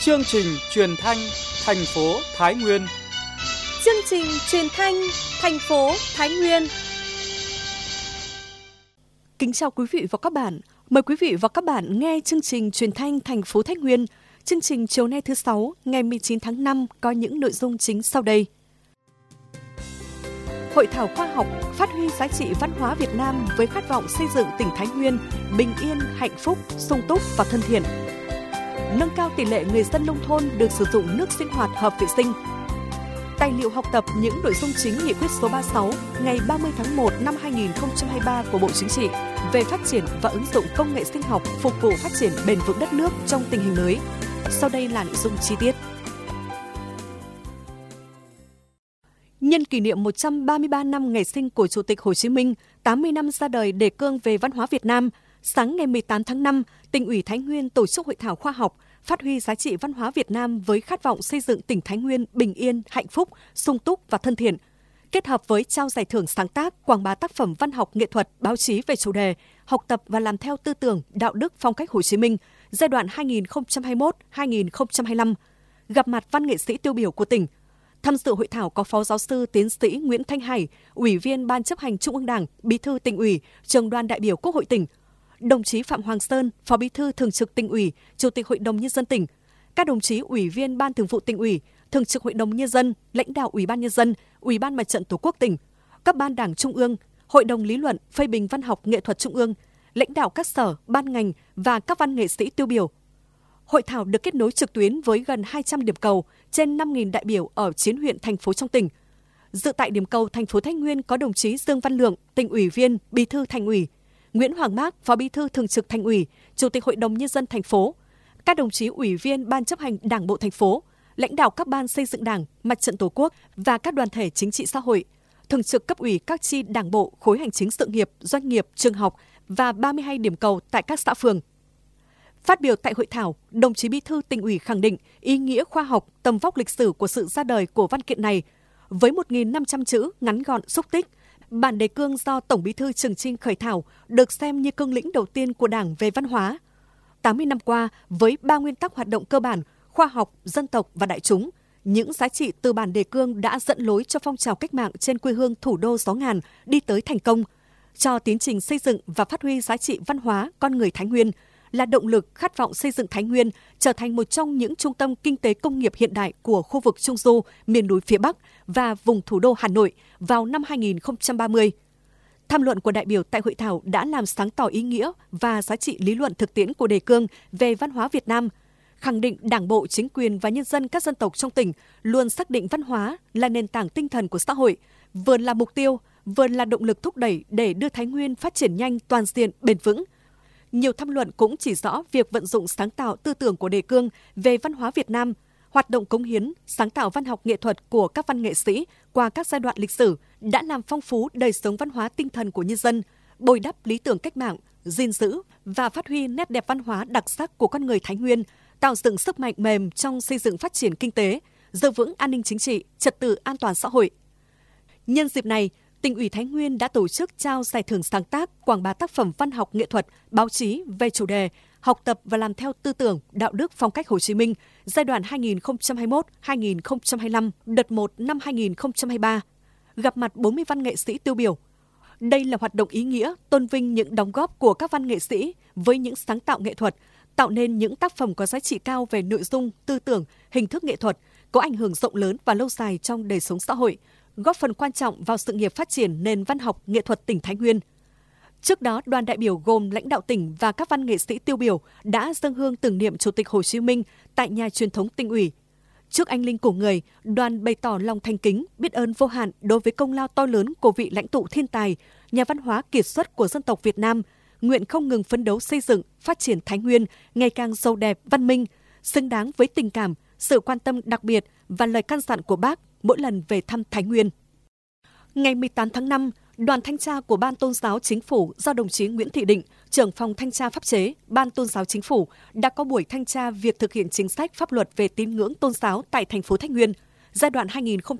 Chương trình truyền thanh thành phố Thái Nguyên. Chương trình truyền thanh thành phố Thái Nguyên. Kính chào quý vị và các bạn. Mời quý vị và các bạn nghe chương trình truyền thanh thành phố Thái Nguyên. Chương trình chiều nay thứ 6 ngày 19 tháng 5 có những nội dung chính sau đây. Hội thảo khoa học phát huy giá trị văn hóa Việt Nam với khát vọng xây dựng tỉnh Thái Nguyên bình yên, hạnh phúc, sung túc và thân thiện. Nâng cao tỷ lệ người dân nông thôn được sử dụng nước sinh hoạt hợp vệ sinh. Tài liệu học tập những nội dung chính nghị quyết số 36 ngày 30 tháng 1 năm 2023 của Bộ Chính trị về phát triển và ứng dụng công nghệ sinh học phục vụ phát triển bền vững đất nước trong tình hình mới. Sau đây là nội dung chi tiết. Nhân kỷ niệm 133 năm ngày sinh của Chủ tịch Hồ Chí Minh, 80 năm ra đời đề cương về văn hóa Việt Nam, sáng ngày 18 tháng 5, Tỉnh ủy Thái Nguyên tổ chức hội thảo khoa học phát huy giá trị văn hóa Việt Nam với khát vọng xây dựng tỉnh Thái Nguyên bình yên, hạnh phúc, sung túc và thân thiện. Kết hợp với trao giải thưởng sáng tác, quảng bá tác phẩm văn học nghệ thuật, báo chí về chủ đề học tập và làm theo tư tưởng, đạo đức, phong cách Hồ Chí Minh giai đoạn 2021-2025, gặp mặt văn nghệ sĩ tiêu biểu của tỉnh. Tham dự hội thảo có Phó Giáo sư Tiến sĩ Nguyễn Thanh Hải, Ủy viên Ban Chấp hành Trung ương Đảng, Bí thư Tỉnh ủy, Trưởng đoàn đại biểu Quốc hội tỉnh, đồng chí Phạm Hoàng Sơn, Phó Bí thư Thường trực Tỉnh ủy, Chủ tịch Hội đồng Nhân dân tỉnh, các đồng chí Ủy viên Ban Thường vụ Tỉnh ủy, Thường trực Hội đồng Nhân dân, lãnh đạo Ủy ban Nhân dân, Ủy ban Mặt trận Tổ quốc tỉnh, các ban đảng Trung ương, Hội đồng lý luận, phê bình văn học nghệ thuật Trung ương, lãnh đạo các sở, ban ngành và các văn nghệ sĩ tiêu biểu. Hội thảo được kết nối trực tuyến với gần 200 điểm cầu, trên 5.000 đại biểu ở 9 huyện, thành phố trong tỉnh. Dự tại điểm cầu thành phố Thái Nguyên có đồng chí Dương Văn Lượng, Tỉnh ủy viên, Bí thư Thành ủy, Nguyễn Hoàng Mác, Phó Bí thư Thường trực Thành ủy, Chủ tịch Hội đồng Nhân dân thành phố, các đồng chí Ủy viên Ban Chấp hành Đảng bộ thành phố, lãnh đạo các ban xây dựng Đảng, Mặt trận Tổ quốc và các đoàn thể chính trị xã hội, thường trực cấp ủy các chi Đảng bộ, khối hành chính sự nghiệp, doanh nghiệp, trường học và 32 điểm cầu tại các xã phường. Phát biểu tại hội thảo, đồng chí Bí thư Tỉnh ủy khẳng định ý nghĩa khoa học, tầm vóc lịch sử của sự ra đời của văn kiện này. Với 1.500 chữ ngắn gọn xúc tích, bản đề cương do Tổng Bí thư Trường Chinh khởi thảo được xem như cương lĩnh đầu tiên của Đảng về văn hóa. 80 năm qua, với 3 nguyên tắc hoạt động cơ bản, khoa học, dân tộc và đại chúng, những giá trị từ bản đề cương đã dẫn lối cho phong trào cách mạng trên quê hương thủ đô gió ngàn đi tới thành công, cho tiến trình xây dựng và phát huy giá trị văn hóa con người Thái Nguyên, là động lực khát vọng xây dựng Thái Nguyên trở thành một trong những trung tâm kinh tế công nghiệp hiện đại của khu vực Trung Du, miền núi phía Bắc và vùng thủ đô Hà Nội vào năm 2030. Tham luận của đại biểu tại hội thảo đã làm sáng tỏ ý nghĩa và giá trị lý luận thực tiễn của đề cương về văn hóa Việt Nam, khẳng định Đảng bộ, chính quyền và nhân dân các dân tộc trong tỉnh luôn xác định văn hóa là nền tảng tinh thần của xã hội, vừa là mục tiêu, vừa là động lực thúc đẩy để đưa Thái Nguyên phát triển nhanh, toàn diện, bền vững. Nhiều tham luận cũng chỉ rõ việc vận dụng sáng tạo tư tưởng của đề cương về văn hóa Việt Nam, hoạt động cống hiến, sáng tạo văn học nghệ thuật của các văn nghệ sĩ qua các giai đoạn lịch sử đã làm phong phú đời sống văn hóa tinh thần của nhân dân, bồi đắp lý tưởng cách mạng, gìn giữ và phát huy nét đẹp văn hóa đặc sắc của con người Thái Nguyên, tạo dựng sức mạnh mềm trong xây dựng phát triển kinh tế, giữ vững an ninh chính trị, trật tự an toàn xã hội. Nhân dịp này, Tỉnh ủy Thái Nguyên đã tổ chức trao giải thưởng sáng tác, quảng bá tác phẩm văn học nghệ thuật, báo chí về chủ đề học tập và làm theo tư tưởng, đạo đức, phong cách Hồ Chí Minh giai đoạn 2021-2025, đợt 1 năm 2023, gặp mặt 40 văn nghệ sĩ tiêu biểu. Đây là hoạt động ý nghĩa, tôn vinh những đóng góp của các văn nghệ sĩ với những sáng tạo nghệ thuật, tạo nên những tác phẩm có giá trị cao về nội dung, tư tưởng, hình thức nghệ thuật, có ảnh hưởng rộng lớn và lâu dài trong đời sống xã hội, góp phần quan trọng vào sự nghiệp phát triển nền văn học nghệ thuật tỉnh Thái Nguyên. Trước đó, đoàn đại biểu gồm lãnh đạo tỉnh và các văn nghệ sĩ tiêu biểu đã dâng hương tưởng niệm Chủ tịch Hồ Chí Minh tại nhà truyền thống Tỉnh ủy. Trước anh linh của người, đoàn bày tỏ lòng thành kính, biết ơn vô hạn đối với công lao to lớn của vị lãnh tụ thiên tài, nhà văn hóa kiệt xuất của dân tộc Việt Nam, nguyện không ngừng phấn đấu xây dựng, phát triển Thái Nguyên ngày càng giàu đẹp, văn minh, xứng đáng với tình cảm, sự quan tâm đặc biệt và lời căn dặn của Bác mỗi lần về thăm Thái Nguyên. Ngày 18 tháng 5, đoàn thanh tra của Ban Tôn giáo Chính phủ do đồng chí Nguyễn Thị Định, trưởng phòng thanh tra pháp chế, Ban Tôn giáo Chính phủ đã có buổi thanh tra việc thực hiện chính sách pháp luật về tín ngưỡng tôn giáo tại thành phố Thái Nguyên giai đoạn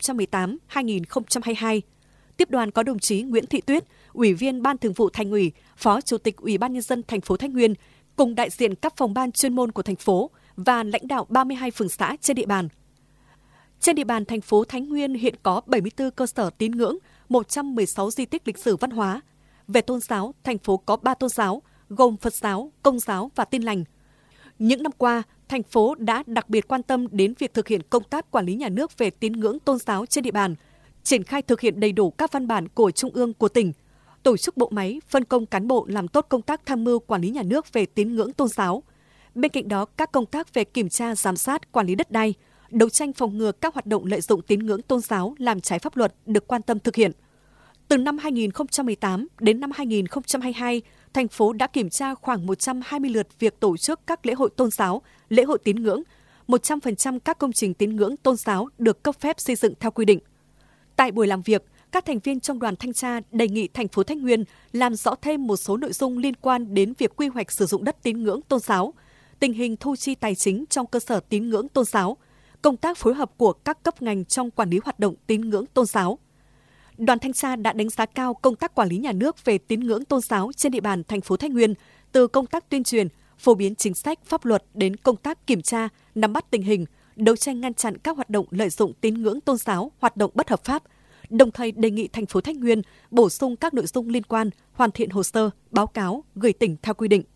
2018-2022. Tiếp đoàn có đồng chí Nguyễn Thị Tuyết, Ủy viên Ban Thường vụ Thành ủy, Phó Chủ tịch Ủy ban Nhân dân thành phố Thái Nguyên, cùng đại diện các phòng ban chuyên môn của thành phố và lãnh đạo 32 phường xã trên địa bàn. Trên địa bàn thành phố Thái Nguyên hiện có 74 cơ sở tín ngưỡng, 116 di tích lịch sử văn hóa. Về tôn giáo, thành phố có 3 tôn giáo, gồm Phật giáo, Công giáo và Tin lành. Những năm qua, thành phố đã đặc biệt quan tâm đến việc thực hiện công tác quản lý nhà nước về tín ngưỡng tôn giáo trên địa bàn, triển khai thực hiện đầy đủ các văn bản của Trung ương, của tỉnh, tổ chức bộ máy, phân công cán bộ làm tốt công tác tham mưu quản lý nhà nước về tín ngưỡng tôn giáo. Bên cạnh đó, các công tác về kiểm tra, giám sát, quản lý đất đai, đấu tranh phòng ngừa các hoạt động lợi dụng tín ngưỡng tôn giáo làm trái pháp luật được quan tâm thực hiện. Từ năm 2018 đến năm 2022, thành phố đã kiểm tra khoảng 120 lượt việc tổ chức các lễ hội tôn giáo, lễ hội tín ngưỡng, 100% các công trình tín ngưỡng tôn giáo được cấp phép xây dựng theo quy định. Tại buổi làm việc, các thành viên trong đoàn thanh tra đề nghị thành phố Thái Nguyên làm rõ thêm một số nội dung liên quan đến việc quy hoạch sử dụng đất tín ngưỡng tôn giáo, tình hình thu chi tài chính trong cơ sở tín ngưỡng tôn giáo, công tác phối hợp của các cấp ngành trong quản lý hoạt động tín ngưỡng tôn giáo. Đoàn thanh tra đã đánh giá cao công tác quản lý nhà nước về tín ngưỡng tôn giáo trên địa bàn thành phố Thái Nguyên, từ công tác tuyên truyền, phổ biến chính sách, pháp luật đến công tác kiểm tra, nắm bắt tình hình, đấu tranh ngăn chặn các hoạt động lợi dụng tín ngưỡng tôn giáo, hoạt động bất hợp pháp. Đồng thời đề nghị thành phố Thái Nguyên bổ sung các nội dung liên quan, hoàn thiện hồ sơ, báo cáo, gửi tỉnh theo quy định.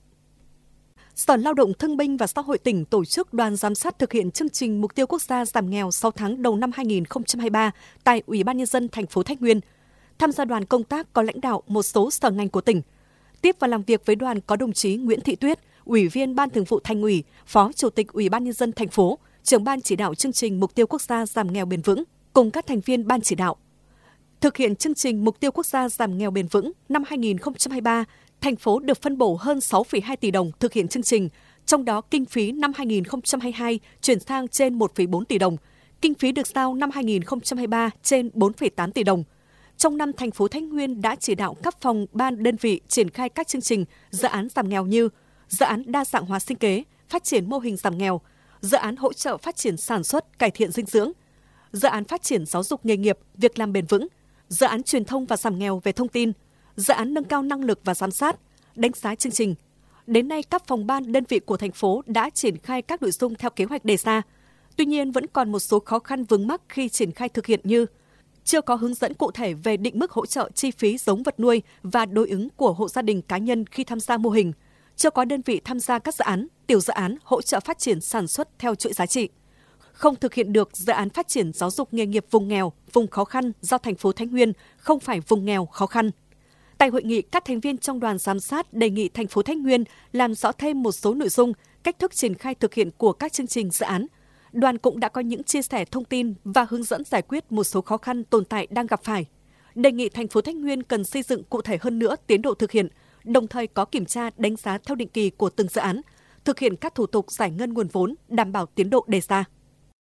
Sở Lao động Thương binh và Xã hội tỉnh tổ chức đoàn giám sát thực hiện chương trình Mục tiêu Quốc gia giảm nghèo 6 tháng đầu năm 2023 tại Ủy ban Nhân dân thành phố Thái Nguyên. Tham gia đoàn công tác có lãnh đạo một số sở ngành của tỉnh. Tiếp và làm việc với đoàn có đồng chí Nguyễn Thị Tuyết, Ủy viên Ban Thường vụ Thành ủy, Phó Chủ tịch Ủy ban Nhân dân thành phố, trưởng ban chỉ đạo chương trình Mục tiêu Quốc gia giảm nghèo bền vững cùng các thành viên ban chỉ đạo. Thực hiện chương trình Mục tiêu Quốc gia giảm nghèo bền vững năm 2023, thành phố được phân bổ hơn 6,2 tỷ đồng thực hiện chương trình, trong đó kinh phí năm 2022 chuyển sang trên 1,4 tỷ đồng, kinh phí được giao năm 2023 trên 4,8 tỷ đồng. Trong năm, thành phố Thái Nguyên đã chỉ đạo các phòng ban đơn vị triển khai các chương trình, dự án giảm nghèo như dự án đa dạng hóa sinh kế, phát triển mô hình giảm nghèo, dự án hỗ trợ phát triển sản xuất, cải thiện dinh dưỡng, dự án phát triển giáo dục nghề nghiệp, việc làm bền vững, dự án truyền thông và giảm nghèo về thông tin, dự án nâng cao năng lực và giám sát, đánh giá chương trình. Đến nay, các phòng ban đơn vị của thành phố đã triển khai các nội dung theo kế hoạch đề ra. Tuy nhiên, vẫn còn một số khó khăn vướng mắc khi triển khai thực hiện như chưa có hướng dẫn cụ thể về định mức hỗ trợ chi phí giống vật nuôi và đối ứng của hộ gia đình cá nhân khi tham gia mô hình, chưa có đơn vị tham gia các dự án, tiểu dự án hỗ trợ phát triển sản xuất theo chuỗi giá trị, không thực hiện được dự án phát triển giáo dục nghề nghiệp vùng nghèo, vùng khó khăn do thành phố Thái Nguyên không phải vùng nghèo khó khăn. Tại hội nghị, các thành viên trong đoàn giám sát đề nghị thành phố Thái Nguyên làm rõ thêm một số nội dung, cách thức triển khai thực hiện của các chương trình dự án. Đoàn cũng đã có những chia sẻ thông tin và hướng dẫn giải quyết một số khó khăn tồn tại đang gặp phải. Đề nghị thành phố Thái Nguyên cần xây dựng cụ thể hơn nữa tiến độ thực hiện, đồng thời có kiểm tra đánh giá theo định kỳ của từng dự án, thực hiện các thủ tục giải ngân nguồn vốn, đảm bảo tiến độ đề ra.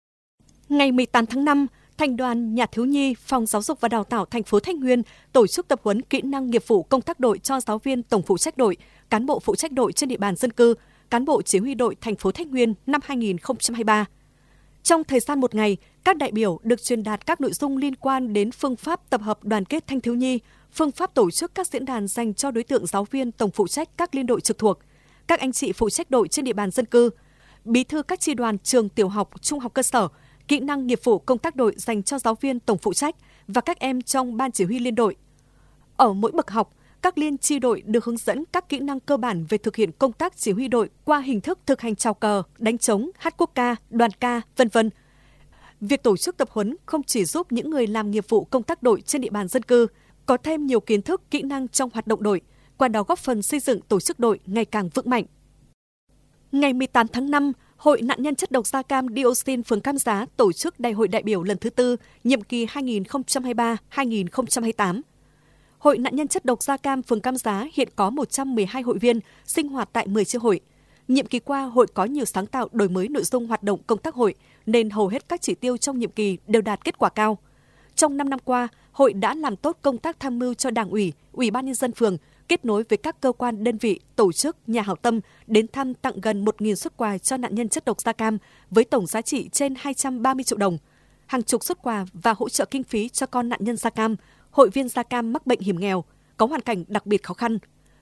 Ngày 18 tháng 5, Thành đoàn Nhà thiếu nhi, Phòng Giáo dục và Đào tạo thành phố Thái Nguyên tổ chức tập huấn kỹ năng nghiệp vụ công tác đội cho giáo viên tổng phụ trách đội, cán bộ phụ trách đội trên địa bàn dân cư, cán bộ chỉ huy đội thành phố Thái Nguyên năm 2023. Trong thời gian một ngày, các đại biểu được truyền đạt các nội dung liên quan đến phương pháp tập hợp đoàn kết thanh thiếu nhi, phương pháp tổ chức các diễn đàn dành cho đối tượng giáo viên tổng phụ trách các liên đội trực thuộc, các anh chị phụ trách đội trên địa bàn dân cư, bí thư các chi đoàn trường tiểu học, trung học cơ sở, kỹ năng nghiệp vụ công tác đội dành cho giáo viên tổng phụ trách và các em trong ban chỉ huy liên đội. Ở mỗi bậc học, các liên chi đội được hướng dẫn các kỹ năng cơ bản về thực hiện công tác chỉ huy đội qua hình thức thực hành chào cờ, đánh trống, hát quốc ca, đoàn ca, v.v. Việc tổ chức tập huấn không chỉ giúp những người làm nghiệp vụ công tác đội trên địa bàn dân cư có thêm nhiều kiến thức, kỹ năng trong hoạt động đội, qua đó góp phần xây dựng tổ chức đội ngày càng vững mạnh. Ngày 18 tháng 5, Hội nạn nhân chất độc da cam dioxin phường Cam Giá tổ chức Đại hội đại biểu lần thứ 4, nhiệm kỳ 2023-2028. Hội nạn nhân chất độc da cam phường Cam Giá hiện có 112 hội viên sinh hoạt tại 10 chi hội. Nhiệm kỳ qua, hội có nhiều sáng tạo đổi mới nội dung hoạt động công tác hội, nên hầu hết các chỉ tiêu trong nhiệm kỳ đều đạt kết quả cao. Trong 5 năm qua, hội đã làm tốt công tác tham mưu cho Đảng ủy, Ủy ban Nhân dân phường, kết nối với các cơ quan đơn vị, tổ chức, nhà hảo tâm đến thăm tặng gần 1.000 suất quà cho nạn nhân chất độc da cam với tổng giá trị trên 230 triệu đồng. Hàng chục suất quà và hỗ trợ kinh phí cho con nạn nhân da cam, hội viên da cam mắc bệnh hiểm nghèo, có hoàn cảnh đặc biệt khó khăn.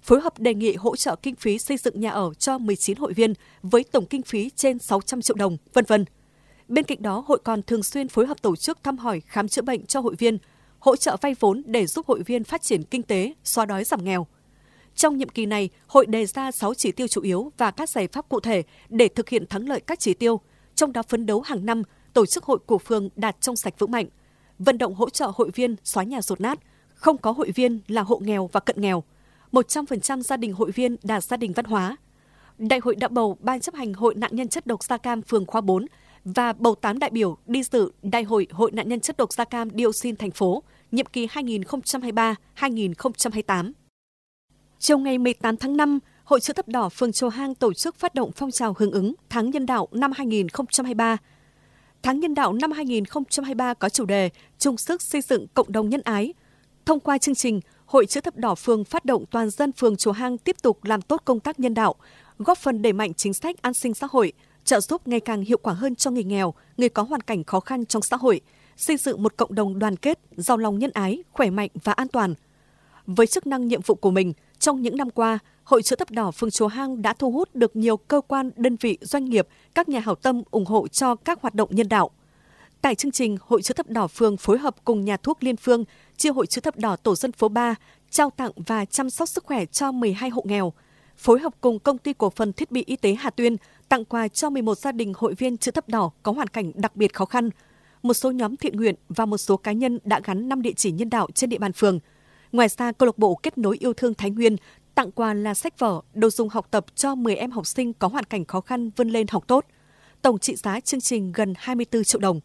phối hợp đề nghị hỗ trợ kinh phí xây dựng nhà ở cho 19 hội viên với tổng kinh phí trên 600 triệu đồng, v.v. Bên cạnh đó, hội còn thường xuyên phối hợp tổ chức thăm hỏi, khám chữa bệnh cho hội viên, hỗ trợ vay vốn để giúp hội viên phát triển kinh tế, xóa đói giảm nghèo. Trong nhiệm kỳ này, hội đề ra 6 chỉ tiêu chủ yếu và các giải pháp cụ thể để thực hiện thắng lợi các chỉ tiêu, trong đó phấn đấu hàng năm tổ chức hội của phường đạt trong sạch vững mạnh, vận động hỗ trợ hội viên xóa nhà dột nát, không có hội viên là hộ nghèo và cận nghèo, 100% gia đình hội viên đạt gia đình văn hóa. Đại hội đã bầu Ban chấp hành Hội Nạn nhân chất độc da cam phường khóa 4 và bầu 8 đại biểu đi dự Đại hội Hội Nạn nhân chất độc da cam dioxin thành phố, nhiệm kỳ 2023-2028. Chiều ngày 18 tháng 5, Hội Chữ thập đỏ phường Chùa Hang tổ chức phát động phong trào hưởng ứng Tháng Nhân đạo năm 2023. Tháng Nhân đạo năm 2023 có chủ đề chung sức xây dựng cộng đồng nhân ái. Thông qua chương trình, Hội Chữ thập đỏ phường phát động toàn dân phường Chùa Hang tiếp tục làm tốt công tác nhân đạo, góp phần đẩy mạnh chính sách an sinh xã hội, trợ giúp ngày càng hiệu quả hơn cho người nghèo, người có hoàn cảnh khó khăn trong xã hội, xây dựng một cộng đồng đoàn kết, giàu lòng nhân ái, khỏe mạnh và an toàn. Với chức năng nhiệm vụ của mình, trong những năm qua, Hội Chữ thập đỏ phường Chùa Hang đã thu hút được nhiều cơ quan, đơn vị, doanh nghiệp, các nhà hảo tâm ủng hộ cho các hoạt động nhân đạo. Tại chương trình, Hội Chữ thập đỏ phường phối hợp cùng nhà thuốc Liên Phương, chi hội Chữ thập đỏ tổ dân phố 3 trao tặng và chăm sóc sức khỏe cho 12 hộ nghèo, phối hợp cùng công ty cổ phần thiết bị y tế Hà Tuyên tặng quà cho 11 gia đình hội viên Chữ thập đỏ có hoàn cảnh đặc biệt khó khăn, một số nhóm thiện nguyện và một số cá nhân đã gắn 5 địa chỉ nhân đạo trên địa bàn phường. Ngoài ra, câu lạc bộ Kết nối yêu thương Thái Nguyên tặng quà là sách vở, đồ dùng học tập cho 10 em học sinh có hoàn cảnh khó khăn vươn lên học tốt. Tổng trị giá chương trình gần 24 triệu đồng.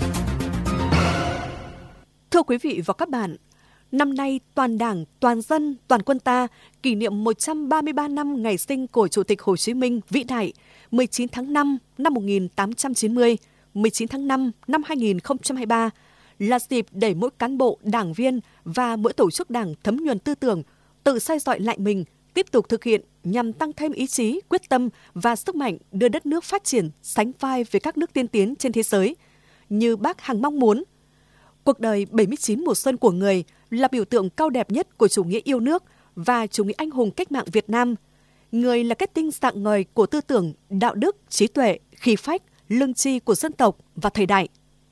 Thưa quý vị và các bạn, năm nay toàn Đảng, toàn dân, toàn quân ta kỷ niệm 133 năm ngày sinh của Chủ tịch Hồ Chí Minh vĩ đại 19 tháng 5 năm 1890, 19 tháng 5 năm 2023 là dịp để mỗi cán bộ, đảng viên và mỗi tổ chức đảng thấm nhuần tư tưởng, tự soi dọi lại mình, tiếp tục thực hiện nhằm tăng thêm ý chí, quyết tâm và sức mạnh đưa đất nước phát triển sánh vai với các nước tiên tiến trên thế giới, như Bác hằng mong muốn. Cuộc đời 79 mùa xuân của người là biểu tượng cao đẹp nhất của chủ nghĩa yêu nước và chủ nghĩa anh hùng cách mạng Việt Nam. Người là kết tinh rạng ngời của tư tưởng, đạo đức, trí tuệ, khí phách, lương tri của dân tộc và thời đại.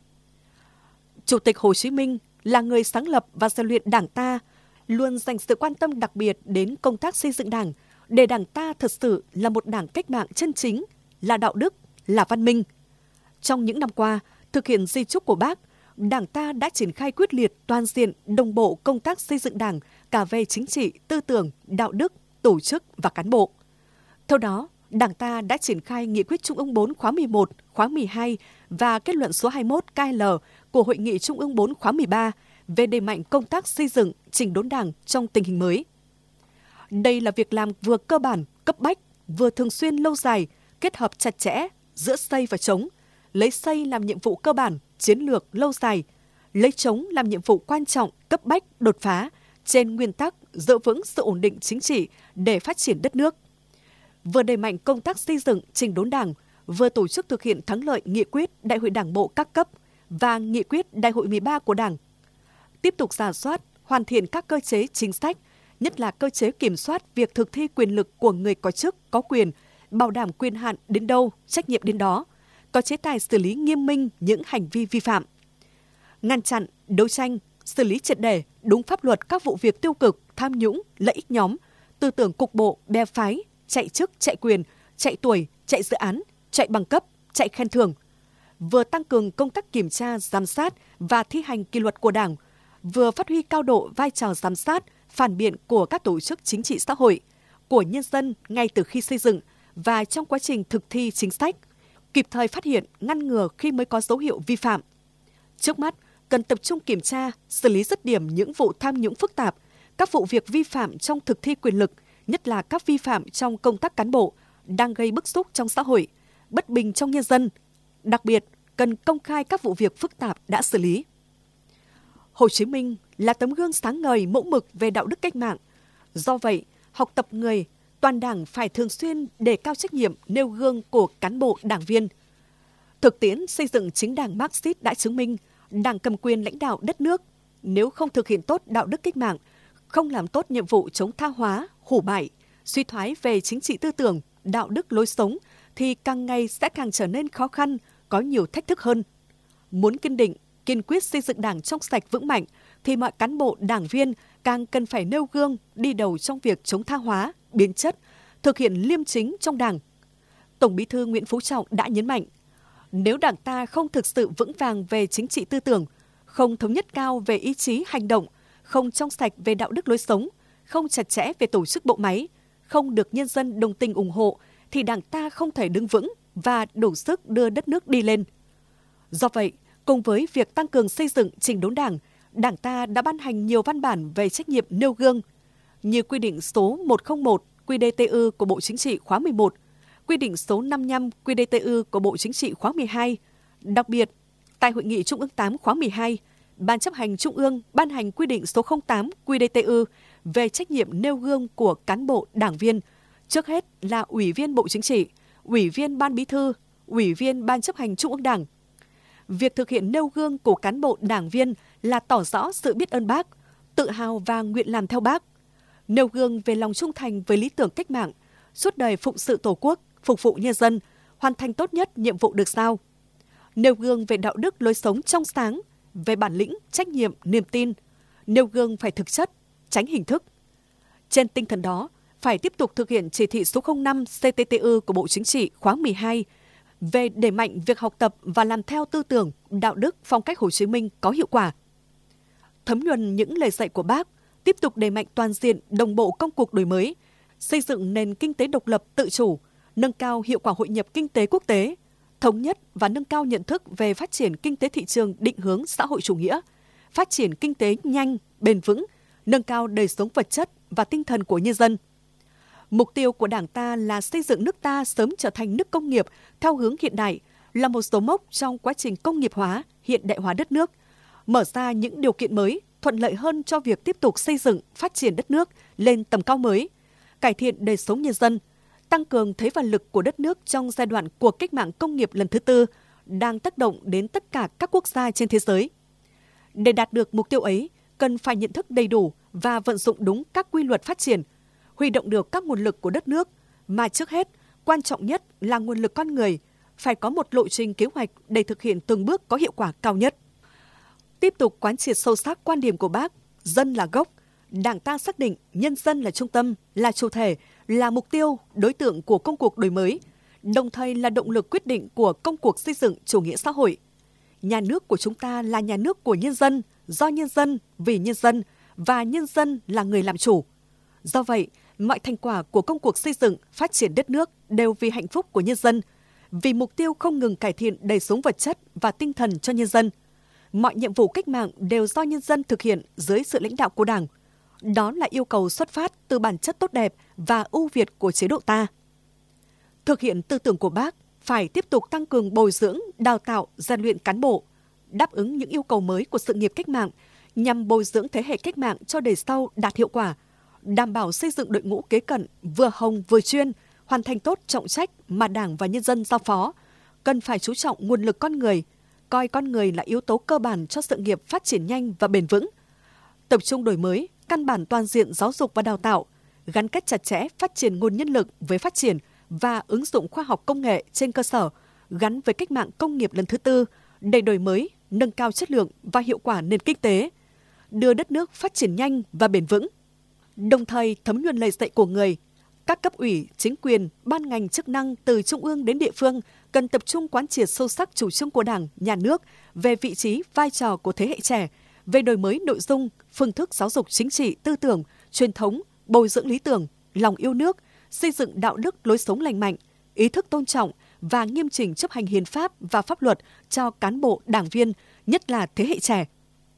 Chủ tịch Hồ Chí Minh là người sáng lập và rèn luyện Đảng ta, luôn dành sự quan tâm đặc biệt đến công tác xây dựng Đảng, để Đảng ta thật sự là một đảng cách mạng chân chính, là đạo đức, là văn minh. Trong những năm qua, thực hiện di chúc của Bác, Đảng ta đã triển khai quyết liệt, toàn diện, đồng bộ công tác xây dựng Đảng cả về chính trị, tư tưởng, đạo đức, tổ chức và cán bộ. Theo đó, Đảng ta đã triển khai Nghị quyết Trung ương 4 khóa 11, khóa 12 và kết luận số 21 KL của Hội nghị Trung ương 4 khóa 13 về đẩy mạnh công tác xây dựng, chỉnh đốn Đảng trong tình hình mới. Đây là việc làm vừa cơ bản, cấp bách, vừa thường xuyên lâu dài, kết hợp chặt chẽ giữa xây và chống, lấy xây làm nhiệm vụ cơ bản, chiến lược lâu dài, lấy chống làm nhiệm vụ quan trọng, cấp bách, đột phá, trên nguyên tắc giữ vững sự ổn định chính trị để phát triển đất nước. Vừa đẩy mạnh công tác xây dựng, chỉnh đốn Đảng, vừa tổ chức thực hiện thắng lợi nghị quyết Đại hội Đảng bộ các cấp và nghị quyết Đại hội 13 của Đảng. Tiếp tục rà soát, hoàn thiện các cơ chế chính sách, nhất là cơ chế kiểm soát việc thực thi quyền lực của người có chức, có quyền, bảo đảm quyền hạn đến đâu, trách nhiệm đến đó, có chế tài xử lý nghiêm minh những hành vi vi phạm. Ngăn chặn, đấu tranh, xử lý triệt để, đúng pháp luật các vụ việc tiêu cực, tham nhũng, lợi ích nhóm, tư tưởng cục bộ, bè phái, chạy chức, chạy quyền, chạy tuổi, chạy dự án, chạy bằng cấp, chạy khen thưởng. Vừa tăng cường công tác kiểm tra, giám sát và thi hành kỷ luật của Đảng, vừa phát huy cao độ vai trò giám sát, phản biện của các tổ chức chính trị xã hội, của nhân dân ngay từ khi xây dựng và trong quá trình thực thi chính sách, kịp thời phát hiện, ngăn ngừa khi mới có dấu hiệu vi phạm. Trước mắt, cần tập trung kiểm tra, xử lý dứt điểm những vụ tham nhũng phức tạp, các vụ việc vi phạm trong thực thi quyền lực, nhất là các vi phạm trong công tác cán bộ, đang gây bức xúc trong xã hội, bất bình trong nhân dân. Đặc biệt, cần công khai các vụ việc phức tạp đã xử lý. Hồ Chí Minh là tấm gương sáng ngời mẫu mực về đạo đức cách mạng. Do vậy, học tập người, toàn Đảng phải thường xuyên đề cao trách nhiệm nêu gương của cán bộ đảng viên. Thực tiễn xây dựng chính đảng Marxist đã chứng minh, Đảng cầm quyền lãnh đạo đất nước, nếu không thực hiện tốt đạo đức cách mạng, không làm tốt nhiệm vụ chống tha hóa, hủ bại, suy thoái về chính trị tư tưởng, đạo đức lối sống thì càng ngày sẽ càng trở nên khó khăn, có nhiều thách thức hơn. Muốn kiên định, kiên quyết xây dựng Đảng trong sạch vững mạnh thì mọi cán bộ, đảng viên càng cần phải nêu gương, đi đầu trong việc chống tha hóa, biến chất, thực hiện liêm chính trong Đảng. Tổng Bí thư Nguyễn Phú Trọng đã nhấn mạnh, nếu Đảng ta không thực sự vững vàng về chính trị tư tưởng, không thống nhất cao về ý chí hành động, không trong sạch về đạo đức lối sống, không chặt chẽ về tổ chức bộ máy, không được nhân dân đồng tình ủng hộ, thì Đảng ta không thể đứng vững và đủ sức đưa đất nước đi lên. Do vậy, cùng với việc tăng cường xây dựng chỉnh đốn Đảng, Đảng ta đã ban hành nhiều văn bản về trách nhiệm nêu gương, như quy định số 101 QĐ-TÜ của Bộ Chính trị khóa 11, quy định số 55 QĐ-TÜ của Bộ Chính trị khóa 12. Đặc biệt, tại Hội nghị Trung ương 8 khóa 12, Ban chấp hành Trung ương ban hành quy định số 08 QĐ-TÜ về trách nhiệm nêu gương của cán bộ, đảng viên, trước hết là Ủy viên Bộ Chính trị, Ủy viên Ban Bí thư, Ủy viên Ban chấp hành Trung ương Đảng. Việc thực hiện nêu gương của cán bộ, đảng viên là tỏ rõ sự biết ơn Bác, tự hào và nguyện làm theo Bác, nêu gương về lòng trung thành với lý tưởng cách mạng, suốt đời phụng sự Tổ quốc, phục vụ nhân dân, hoàn thành tốt nhất nhiệm vụ được giao. Nêu gương về đạo đức lối sống trong sáng, về bản lĩnh, trách nhiệm, niềm tin. Nêu gương phải thực chất, tránh hình thức. Trên tinh thần đó, phải tiếp tục thực hiện chỉ thị số 05 CTTU của Bộ Chính trị khóa 12 về đẩy mạnh việc học tập và làm theo tư tưởng, đạo đức, phong cách Hồ Chí Minh có hiệu quả. Thấm nhuần những lời dạy của Bác, tiếp tục đẩy mạnh toàn diện, đồng bộ công cuộc đổi mới, xây dựng nền kinh tế độc lập, tự chủ, nâng cao hiệu quả hội nhập kinh tế quốc tế, thống nhất và nâng cao nhận thức về phát triển kinh tế thị trường định hướng xã hội chủ nghĩa, phát triển kinh tế nhanh, bền vững, nâng cao đời sống vật chất và tinh thần của nhân dân. Mục tiêu của Đảng ta là xây dựng nước ta sớm trở thành nước công nghiệp theo hướng hiện đại, là một dấu mốc trong quá trình công nghiệp hóa, hiện đại hóa đất nước, mở ra những điều kiện mới, thuận lợi hơn cho việc tiếp tục xây dựng, phát triển đất nước lên tầm cao mới, cải thiện đời sống nhân dân, tăng cường thế và lực của đất nước trong giai đoạn cuộc cách mạng công nghiệp lần thứ tư đang tác động đến tất cả các quốc gia trên thế giới. Để đạt được mục tiêu ấy, cần phải nhận thức đầy đủ và vận dụng đúng các quy luật phát triển, huy động được các nguồn lực của đất nước, mà trước hết, quan trọng nhất là nguồn lực con người, phải có một lộ trình kế hoạch để thực hiện từng bước có hiệu quả cao nhất. Tiếp tục quán triệt sâu sắc quan điểm của Bác, dân là gốc, Đảng ta xác định nhân dân là trung tâm, là chủ thể, là mục tiêu, đối tượng của công cuộc đổi mới, đồng thời là động lực quyết định của công cuộc xây dựng chủ nghĩa xã hội. Nhà nước của chúng ta là nhà nước của nhân dân, do nhân dân, vì nhân dân, và nhân dân là người làm chủ. Do vậy, mọi thành quả của công cuộc xây dựng, phát triển đất nước đều vì hạnh phúc của nhân dân, vì mục tiêu không ngừng cải thiện đời sống vật chất và tinh thần cho nhân dân. Mọi nhiệm vụ cách mạng đều do nhân dân thực hiện dưới sự lãnh đạo của Đảng. Đó là yêu cầu xuất phát từ bản chất tốt đẹp và ưu việt của chế độ ta. Thực hiện tư tưởng của Bác, phải tiếp tục tăng cường bồi dưỡng, đào tạo, rèn luyện cán bộ, đáp ứng những yêu cầu mới của sự nghiệp cách mạng, nhằm bồi dưỡng thế hệ cách mạng cho đời sau đạt hiệu quả, đảm bảo xây dựng đội ngũ kế cận vừa hồng vừa chuyên, hoàn thành tốt trọng trách mà Đảng và nhân dân giao phó. Cần phải chú trọng nguồn lực con người, coi con người là yếu tố cơ bản cho sự nghiệp phát triển nhanh và bền vững. Tập trung đổi mới, căn bản toàn diện giáo dục và đào tạo, gắn kết chặt chẽ phát triển nguồn nhân lực với phát triển và ứng dụng khoa học công nghệ trên cơ sở, gắn với cách mạng công nghiệp lần thứ tư, để đổi mới, nâng cao chất lượng và hiệu quả nền kinh tế, đưa đất nước phát triển nhanh và bền vững. Đồng thời thấm nhuần lời dạy của người, các cấp ủy, chính quyền, ban ngành chức năng từ trung ương đến địa phương cần tập trung quán triệt sâu sắc chủ trương của Đảng, Nhà nước về vị trí, vai trò của thế hệ trẻ, về đổi mới nội dung, phương thức giáo dục chính trị, tư tưởng, truyền thống, bồi dưỡng lý tưởng, lòng yêu nước, xây dựng đạo đức lối sống lành mạnh, ý thức tôn trọng và nghiêm chỉnh chấp hành hiến pháp và pháp luật cho cán bộ, đảng viên, nhất là thế hệ trẻ.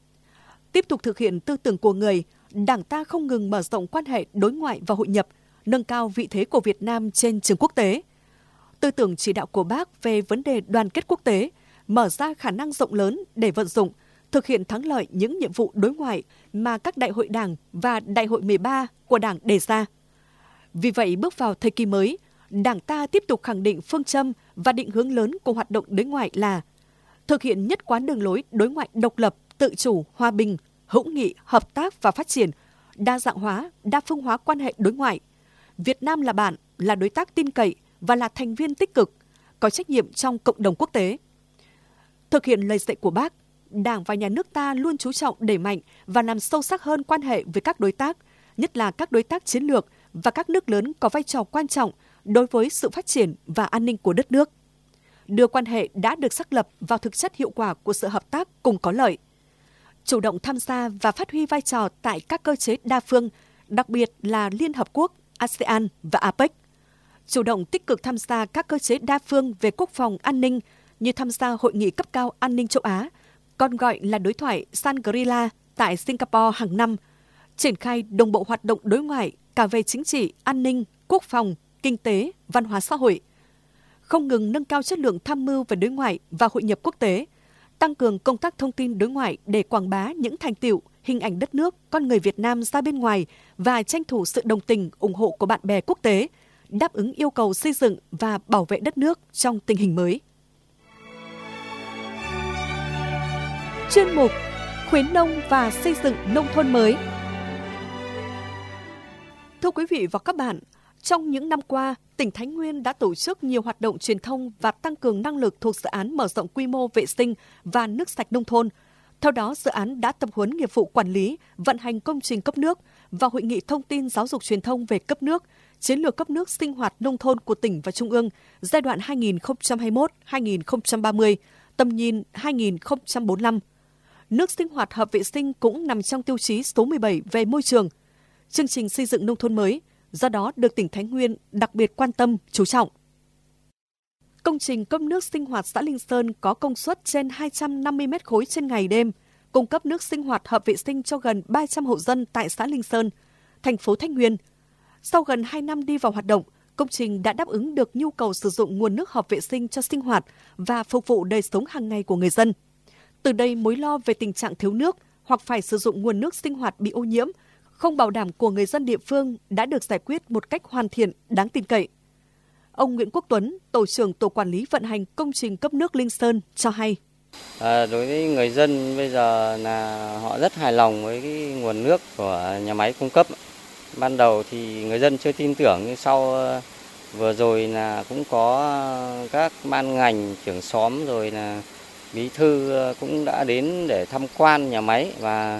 Tiếp tục thực hiện tư tưởng của người, Đảng ta không ngừng mở rộng quan hệ đối ngoại và hội nhập, nâng cao vị thế của Việt Nam trên trường quốc tế. Tư tưởng chỉ đạo của Bác về vấn đề đoàn kết quốc tế, mở ra khả năng rộng lớn để vận dụng, thực hiện thắng lợi những nhiệm vụ đối ngoại mà các đại hội Đảng và đại hội 13 của Đảng đề ra. Vì vậy, bước vào thời kỳ mới, Đảng ta tiếp tục khẳng định phương châm và định hướng lớn của hoạt động đối ngoại là thực hiện nhất quán đường lối đối ngoại độc lập, tự chủ, hòa bình, hữu nghị, hợp tác và phát triển, đa dạng hóa, đa phương hóa quan hệ đối ngoại. Việt Nam là bạn, là đối tác tin cậy và là thành viên tích cực, có trách nhiệm trong cộng đồng quốc tế. Thực hiện lời dạy của Bác, Đảng và Nhà nước ta luôn chú trọng đẩy mạnh và làm sâu sắc hơn quan hệ với các đối tác, nhất là các đối tác chiến lược và các nước lớn có vai trò quan trọng đối với sự phát triển và an ninh của đất nước. Đưa quan hệ đã được xác lập vào thực chất hiệu quả của sự hợp tác cùng có lợi. Chủ động tham gia và phát huy vai trò tại các cơ chế đa phương, đặc biệt là Liên Hợp Quốc, ASEAN và APEC. Chủ động tích cực tham gia các cơ chế đa phương về quốc phòng an ninh như tham gia Hội nghị cấp cao an ninh châu Á, còn gọi là đối thoại Shangri-La tại Singapore hàng năm, triển khai đồng bộ hoạt động đối ngoại cả về chính trị, an ninh, quốc phòng, kinh tế, văn hóa xã hội. Không ngừng nâng cao chất lượng tham mưu về đối ngoại và hội nhập quốc tế, tăng cường công tác thông tin đối ngoại để quảng bá những thành tựu, hình ảnh đất nước, con người Việt Nam ra bên ngoài và tranh thủ sự đồng tình, ủng hộ của bạn bè quốc tế, đáp ứng yêu cầu xây dựng và bảo vệ đất nước trong tình hình mới. Chuyên mục Khuyến nông và xây dựng nông thôn mới. Thưa quý vị và các bạn, trong những năm qua, tỉnh Thái Nguyên đã tổ chức nhiều hoạt động truyền thông và tăng cường năng lực thuộc dự án mở rộng quy mô vệ sinh và nước sạch nông thôn. Theo đó, dự án đã tập huấn nghiệp vụ quản lý, vận hành công trình cấp nước và hội nghị thông tin giáo dục truyền thông về cấp nước, chiến lược cấp nước sinh hoạt nông thôn của tỉnh và Trung ương giai đoạn 2021-2030, tầm nhìn 2045. Nước sinh hoạt hợp vệ sinh cũng nằm trong tiêu chí số 17 về môi trường. Chương trình xây dựng nông thôn mới, do đó được tỉnh Thái Nguyên đặc biệt quan tâm, chú trọng. Công trình cấp nước sinh hoạt xã Linh Sơn có công suất trên 250 mét khối trên ngày đêm, cung cấp nước sinh hoạt hợp vệ sinh cho gần 300 hộ dân tại xã Linh Sơn, thành phố Thái Nguyên. Sau gần 2 năm đi vào hoạt động, công trình đã đáp ứng được nhu cầu sử dụng nguồn nước hợp vệ sinh cho sinh hoạt và phục vụ đời sống hàng ngày của người dân. Từ đây, mối lo về tình trạng thiếu nước hoặc phải sử dụng nguồn nước sinh hoạt bị ô nhiễm, không bảo đảm của người dân địa phương đã được giải quyết một cách hoàn thiện, đáng tin cậy. Ông Nguyễn Quốc Tuấn, Tổ trưởng Tổ quản lý vận hành công trình cấp nước Linh Sơn cho hay. Đối với người dân bây giờ là họ rất hài lòng với cái nguồn nước của nhà máy cung cấp. Ban đầu thì người dân chưa tin tưởng, nhưng sau vừa rồi là cũng có các ban ngành, trưởng xóm rồi là bí thư cũng đã đến để tham quan nhà máy và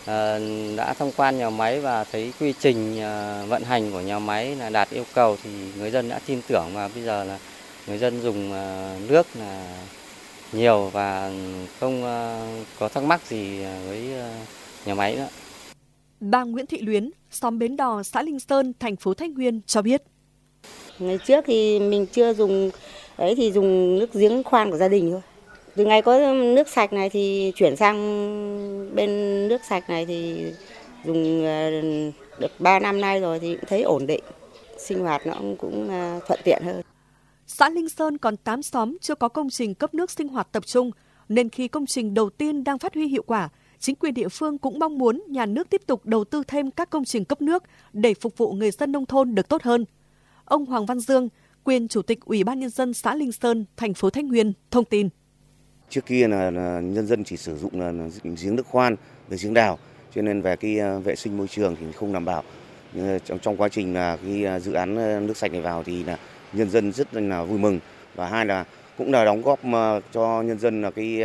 đã tham quan nhà máy và thấy quy trình vận hành của nhà máy là đạt yêu cầu thì người dân đã tin tưởng và bây giờ là người dân dùng nước là nhiều và không có thắc mắc gì với nhà máy nữa. Bà Nguyễn Thị Luyến, xóm Bến Đò, xã Linh Sơn, thành phố Thái Nguyên cho biết. Ngày trước thì mình chưa dùng ấy thì dùng nước giếng khoan của gia đình thôi. Từ ngày có nước sạch này thì chuyển sang bên nước sạch này thì dùng được 3 năm nay rồi thì cũng thấy ổn định, sinh hoạt nó cũng thuận tiện hơn. Xã Linh Sơn còn 8 xóm chưa có công trình cấp nước sinh hoạt tập trung, nên khi công trình đầu tiên đang phát huy hiệu quả, chính quyền địa phương cũng mong muốn nhà nước tiếp tục đầu tư thêm các công trình cấp nước để phục vụ người dân nông thôn được tốt hơn. Ông Hoàng Văn Dương, quyền Chủ tịch Ủy ban Nhân dân xã Linh Sơn, thành phố Thái Nguyên, thông tin. Trước kia là nhân dân chỉ sử dụng là giếng nước khoan, giếng đào, cho nên về cái vệ sinh môi trường thì không đảm bảo. Trong quá trình là cái dự án nước sạch này vào thì là nhân dân rất là vui mừng, và hai là cũng là đóng góp cho nhân dân là cái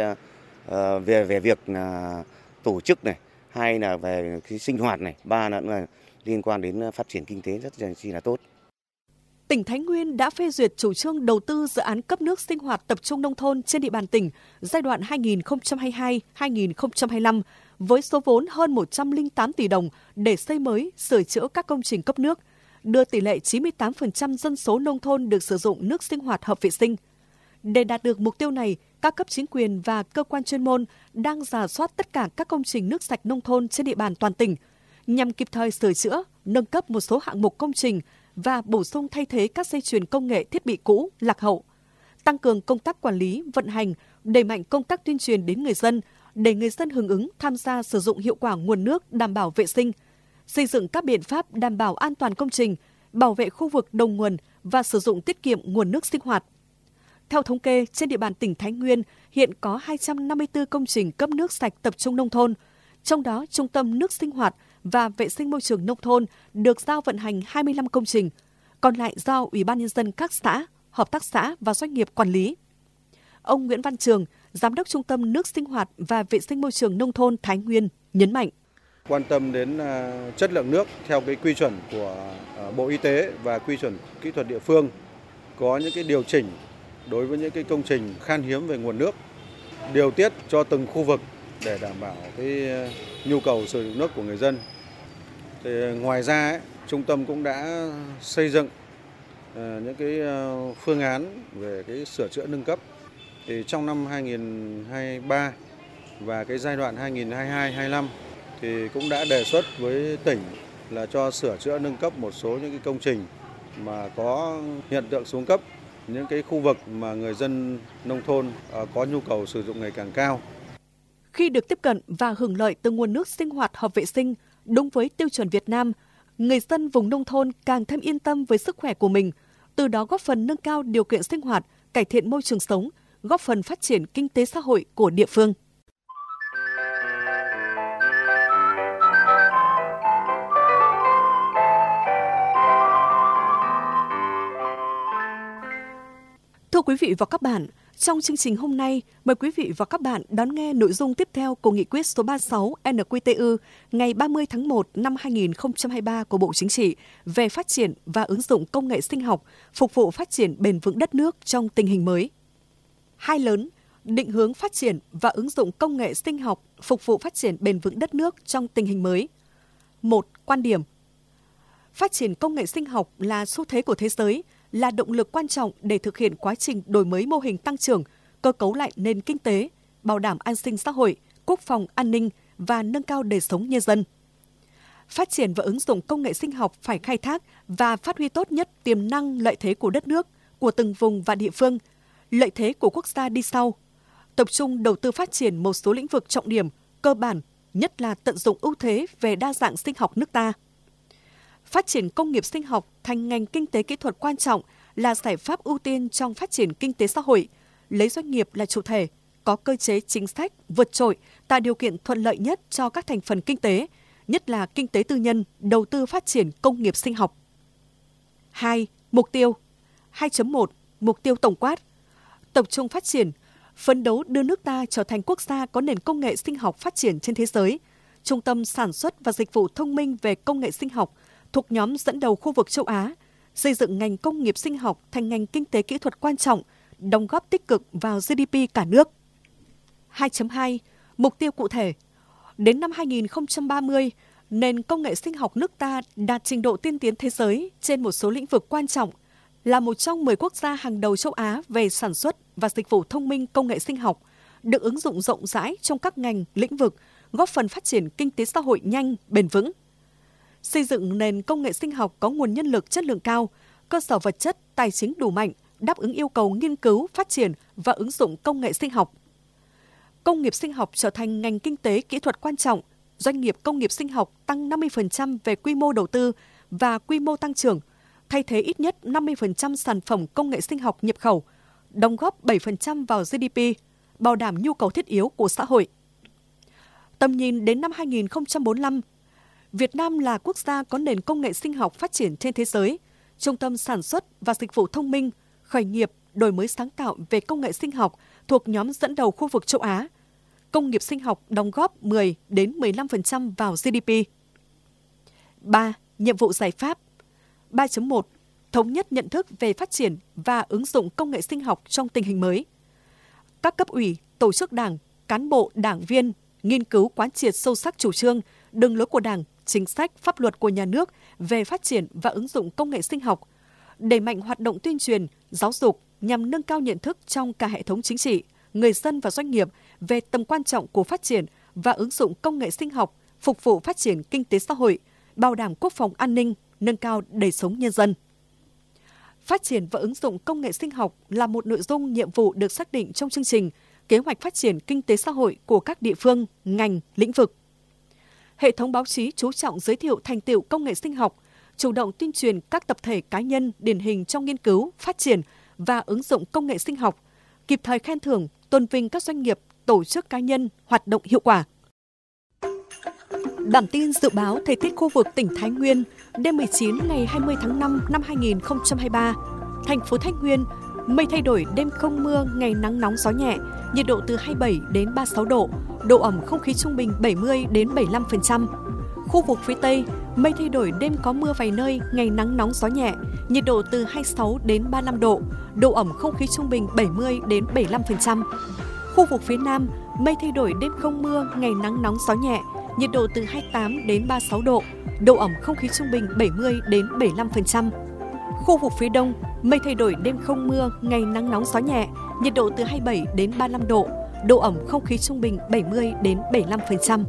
về việc là tổ chức này, hai là về cái sinh hoạt này, ba là liên quan đến phát triển kinh tế rất là tốt. Tỉnh Thái Nguyên đã phê duyệt chủ trương đầu tư dự án cấp nước sinh hoạt tập trung nông thôn trên địa bàn tỉnh giai đoạn 2022-2025 với số vốn hơn 108 tỷ đồng để xây mới, sửa chữa các công trình cấp nước, đưa tỷ lệ 98% dân số nông thôn được sử dụng nước sinh hoạt hợp vệ sinh. Để đạt được mục tiêu này, các cấp chính quyền và cơ quan chuyên môn đang rà soát tất cả các công trình nước sạch nông thôn trên địa bàn toàn tỉnh, nhằm kịp thời sửa chữa, nâng cấp một số hạng mục công trình và bổ sung thay thế các dây chuyền công nghệ thiết bị cũ, lạc hậu, tăng cường công tác quản lý, vận hành, đẩy mạnh công tác tuyên truyền đến người dân, để người dân hưởng ứng tham gia sử dụng hiệu quả nguồn nước đảm bảo vệ sinh, xây dựng các biện pháp đảm bảo an toàn công trình, bảo vệ khu vực đầu nguồn và sử dụng tiết kiệm nguồn nước sinh hoạt. Theo thống kê, trên địa bàn tỉnh Thái Nguyên hiện có 254 công trình cấp nước sạch tập trung nông thôn, trong đó trung tâm nước sinh hoạt và vệ sinh môi trường nông thôn được giao vận hành 25 công trình, còn lại do Ủy ban Nhân dân các xã, hợp tác xã và doanh nghiệp quản lý. Ông Nguyễn Văn Trường, Giám đốc Trung tâm Nước sinh hoạt và Vệ sinh môi trường nông thôn Thái Nguyên nhấn mạnh. Quan tâm đến chất lượng nước theo cái quy chuẩn của Bộ Y tế và quy chuẩn kỹ thuật địa phương, có những cái điều chỉnh đối với những cái công trình khan hiếm về nguồn nước, điều tiết cho từng khu vực để đảm bảo cái nhu cầu sử dụng nước của người dân. Thì ngoài ra trung tâm cũng đã xây dựng những cái phương án về cái sửa chữa nâng cấp. Thì trong năm 2023 và cái giai đoạn 2022-2025 thì cũng đã đề xuất với tỉnh là cho sửa chữa nâng cấp một số những cái công trình mà có hiện tượng xuống cấp, những cái khu vực mà người dân nông thôn có nhu cầu sử dụng ngày càng cao. Khi được tiếp cận và hưởng lợi từ nguồn nước sinh hoạt hợp vệ sinh đúng với tiêu chuẩn Việt Nam, người dân vùng nông thôn càng thêm yên tâm với sức khỏe của mình, từ đó góp phần nâng cao điều kiện sinh hoạt, cải thiện môi trường sống, góp phần phát triển kinh tế xã hội của địa phương. Thưa quý vị và các bạn, trong chương trình hôm nay, mời quý vị và các bạn đón nghe nội dung tiếp theo của Nghị quyết số 36 NQTU ngày 30 tháng 1 năm 2023 của Bộ Chính trị về phát triển và ứng dụng công nghệ sinh học phục vụ phát triển bền vững đất nước trong tình hình mới. 2 lớn, định hướng phát triển và ứng dụng công nghệ sinh học phục vụ phát triển bền vững đất nước trong tình hình mới. 1. Quan điểm. Phát triển công nghệ sinh học là xu thế của thế giới, là động lực quan trọng để thực hiện quá trình đổi mới mô hình tăng trưởng, cơ cấu lại nền kinh tế, bảo đảm an sinh xã hội, quốc phòng an ninh và nâng cao đời sống nhân dân. Phát triển và ứng dụng công nghệ sinh học phải khai thác và phát huy tốt nhất tiềm năng lợi thế của đất nước, của từng vùng và địa phương, lợi thế của quốc gia đi sau. Tập trung đầu tư phát triển một số lĩnh vực trọng điểm, cơ bản, nhất là tận dụng ưu thế về đa dạng sinh học nước ta. Phát triển công nghiệp sinh học thành ngành kinh tế kỹ thuật quan trọng là giải pháp ưu tiên trong phát triển kinh tế xã hội, lấy doanh nghiệp là chủ thể, có cơ chế chính sách vượt trội, tạo điều kiện thuận lợi nhất cho các thành phần kinh tế, nhất là kinh tế tư nhân, đầu tư phát triển công nghiệp sinh học. 2. Mục tiêu 2.1 Mục tiêu tổng quát. Tập trung phát triển, phấn đấu đưa nước ta trở thành quốc gia có nền công nghệ sinh học phát triển trên thế giới, trung tâm sản xuất và dịch vụ thông minh về công nghệ sinh học, thuộc nhóm dẫn đầu khu vực châu Á, xây dựng ngành công nghiệp sinh học thành ngành kinh tế kỹ thuật quan trọng, đóng góp tích cực vào GDP cả nước. 2.2 Mục tiêu cụ thể. Đến năm 2030, nền công nghệ sinh học nước ta đạt trình độ tiên tiến thế giới trên một số lĩnh vực quan trọng, là một trong 10 quốc gia hàng đầu châu Á về sản xuất và dịch vụ thông minh công nghệ sinh học, được ứng dụng rộng rãi trong các ngành, lĩnh vực, góp phần phát triển kinh tế xã hội nhanh, bền vững. Xây dựng nền công nghệ sinh học có nguồn nhân lực chất lượng cao, cơ sở vật chất, tài chính đủ mạnh, đáp ứng yêu cầu nghiên cứu, phát triển và ứng dụng công nghệ sinh học. Công nghiệp sinh học trở thành ngành kinh tế kỹ thuật quan trọng, doanh nghiệp công nghiệp sinh học tăng 50% về quy mô đầu tư và quy mô tăng trưởng, thay thế ít nhất 50% sản phẩm công nghệ sinh học nhập khẩu, đóng góp 7% vào GDP, bảo đảm nhu cầu thiết yếu của xã hội. Tầm nhìn đến năm 2045, Việt Nam là quốc gia có nền công nghệ sinh học phát triển trên thế giới, trung tâm sản xuất và dịch vụ thông minh, khởi nghiệp, đổi mới sáng tạo về công nghệ sinh học thuộc nhóm dẫn đầu khu vực châu Á. Công nghiệp sinh học đóng góp 10 đến 15% vào GDP. 3. Nhiệm vụ giải pháp. 3.1 Thống nhất nhận thức về phát triển và ứng dụng công nghệ sinh học trong tình hình mới. Các cấp ủy, tổ chức đảng, cán bộ, đảng viên nghiên cứu quán triệt sâu sắc chủ trương, đường lối của Đảng, chính sách, pháp luật của nhà nước về phát triển và ứng dụng công nghệ sinh học, đẩy mạnh hoạt động tuyên truyền, giáo dục nhằm nâng cao nhận thức trong cả hệ thống chính trị, người dân và doanh nghiệp về tầm quan trọng của phát triển và ứng dụng công nghệ sinh học phục vụ phát triển kinh tế xã hội, bảo đảm quốc phòng an ninh, nâng cao đời sống nhân dân. Phát triển và ứng dụng công nghệ sinh học là một nội dung nhiệm vụ được xác định trong chương trình Kế hoạch phát triển kinh tế xã hội của các địa phương, ngành, lĩnh vực. Hệ thống báo chí chú trọng giới thiệu thành tựu công nghệ sinh học, chủ động tuyên truyền các tập thể cá nhân điển hình trong nghiên cứu, phát triển và ứng dụng công nghệ sinh học, kịp thời khen thưởng, tôn vinh các doanh nghiệp, tổ chức cá nhân hoạt động hiệu quả. Bản tin dự báo thời tiết khu vực tỉnh Thái Nguyên đêm 19 ngày 20 tháng 5 năm 2023. Thành phố Thái Nguyên, mây thay đổi, đêm không mưa, ngày nắng nóng gió nhẹ, nhiệt độ từ 27 đến 36 độ, độ ẩm không khí trung bình 70 đến 75%. Khu vực phía Tây, mây thay đổi, đêm có mưa vài nơi, ngày nắng nóng gió nhẹ, nhiệt độ từ 26 đến 35 độ, độ ẩm không khí trung bình 70 đến 75%. Khu vực phía Nam, mây thay đổi, đêm không mưa, ngày nắng nóng gió nhẹ, nhiệt độ từ 28 đến 36 độ, độ ẩm không khí trung bình 70 đến 75%. Khu vực phía Đông, mây thay đổi, đêm không mưa, ngày nắng nóng gió nhẹ, nhiệt độ từ 27 đến 35 độ, độ ẩm không khí trung bình 70 đến 75%.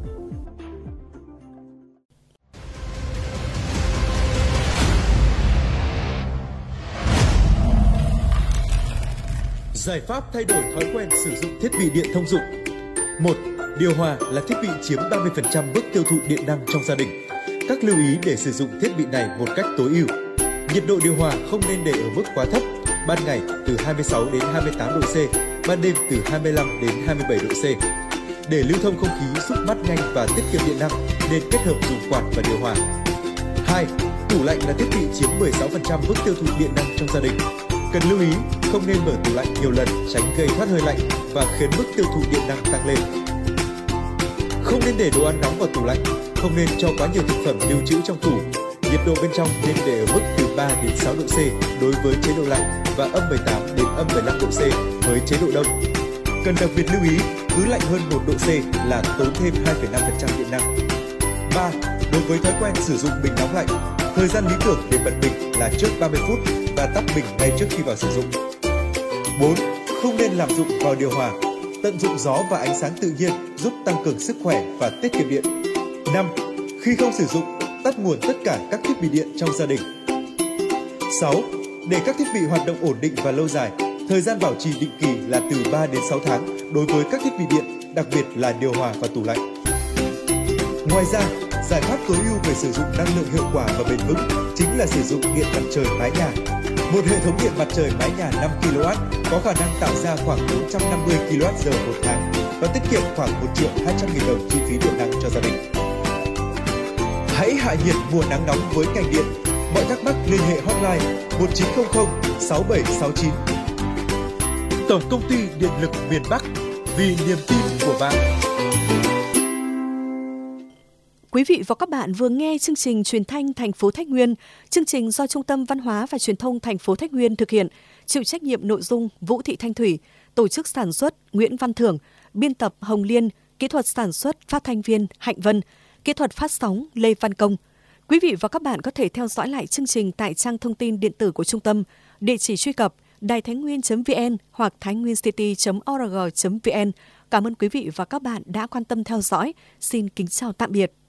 Giải pháp thay đổi thói quen sử dụng thiết bị điện thông dụng. 1. Điều hòa là thiết bị chiếm 30% mức tiêu thụ điện năng trong gia đình. Các lưu ý để sử dụng thiết bị này một cách tối ưu. Nhiệt độ điều hòa không nên để ở mức quá thấp, ban ngày từ 26 đến 28 độ C, ban đêm từ 25 đến 27 độ C. Để lưu thông không khí giúp mát nhanh và tiết kiệm điện năng nên kết hợp dùng quạt và điều hòa. 2. Tủ lạnh là thiết bị chiếm 16% mức tiêu thụ điện năng trong gia đình. Cần lưu ý không nên mở tủ lạnh nhiều lần tránh gây thoát hơi lạnh và khiến mức tiêu thụ điện năng tăng lên. Không nên để đồ ăn nóng vào tủ lạnh, không nên cho quá nhiều thực phẩm lưu trữ trong tủ. Nhiệt độ bên trong nên để ở mức từ 3 đến 6 độ C đối với chế độ lạnh và âm 18 đến âm 15 độ C với chế độ đông. Cần đặc biệt lưu ý, cứ lạnh hơn 1 độ C là tốn thêm 2,5% điện năng. 3. Đối với thói quen sử dụng bình nóng lạnh, thời gian lý tưởng để bật bình là trước 30 phút và tắt bình ngay trước khi vào sử dụng. 4. Không nên lạm dụng vào điều hòa. Tận dụng gió và ánh sáng tự nhiên giúp tăng cường sức khỏe và tiết kiệm điện. 5. Khi không sử dụng, tắt nguồn tất cả các thiết bị điện trong gia đình. 6. Để các thiết bị hoạt động ổn định và lâu dài, thời gian bảo trì định kỳ là từ 3 đến 6 tháng đối với các thiết bị điện, đặc biệt là điều hòa và tủ lạnh. Ngoài ra, giải pháp tối ưu về sử dụng năng lượng hiệu quả và bền vững chính là sử dụng điện mặt trời mái nhà. Một hệ thống điện mặt trời mái nhà 5 kW có khả năng tạo ra khoảng 450 kWh một tháng và tiết kiệm khoảng 1.200.000 đồng chi phí điện năng cho gia đình. Hãy hạ nhiệt mùa nắng nóng với ngành điện. Mọi thắc mắc liên hệ hotline 1900 6769. Tổng công ty Điện lực miền Bắc, vì niềm tin của bạn. Quý vị và các bạn vừa nghe chương trình truyền thanh thành phố Thái Nguyên, chương trình do Trung tâm Văn hóa và Truyền thông thành phố Thái Nguyên thực hiện, chịu trách nhiệm nội dung Vũ Thị Thanh Thủy, tổ chức sản xuất Nguyễn Văn Thưởng, biên tập Hồng Liên, kỹ thuật sản xuất phát thanh viên Hạnh Vân, kỹ thuật phát sóng Lê Văn Công. Quý vị và các bạn có thể theo dõi lại chương trình tại trang thông tin điện tử của trung tâm, địa chỉ truy cập đàitháinhnguyên.vn hoặc thainhguencity.org.vn. Cảm ơn quý vị và các bạn đã quan tâm theo dõi. Xin kính chào tạm biệt.